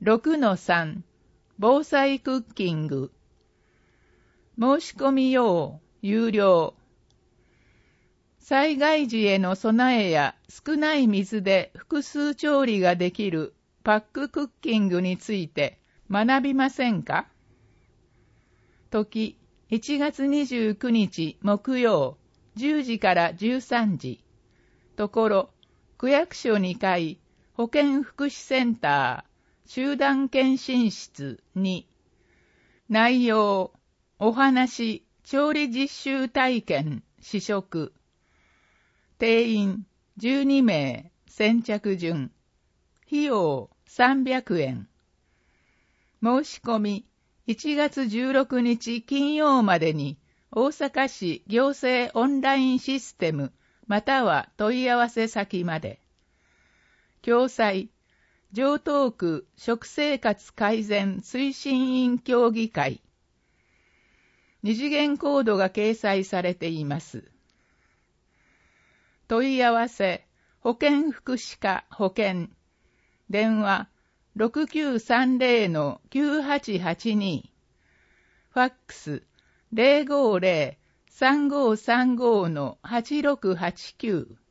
6-3 防災クッキング。申し込み用有料。災害時への備えや少ない水で複数調理ができるパッククッキングについて学びませんか？時、1月29日木曜10時から13時。ところ、区役所2階保健福祉センター集団検診室に。内容、お話、調理実習体験、試食。定員12名、先着順。費用300円。申し込み1月16日金曜までに大阪市行政オンラインシステムまたは問い合わせ先まで。共催、城東区食生活改善推進委員協議会。二次元コードが掲載されています。問い合わせ、保健福祉課保健。電話、6930-9882。ファックス、050-3535-8689。